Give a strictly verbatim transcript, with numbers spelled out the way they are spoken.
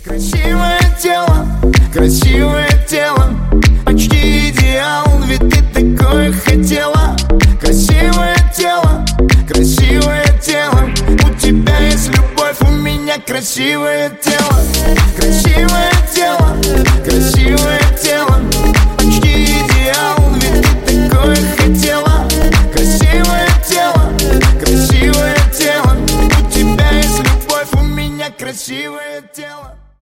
Красивое тело, красивое тело, почти идеал, ведь ты такое хотела. Красивое тело, красивое тело, у тебя есть любовь, у меня красивое тело.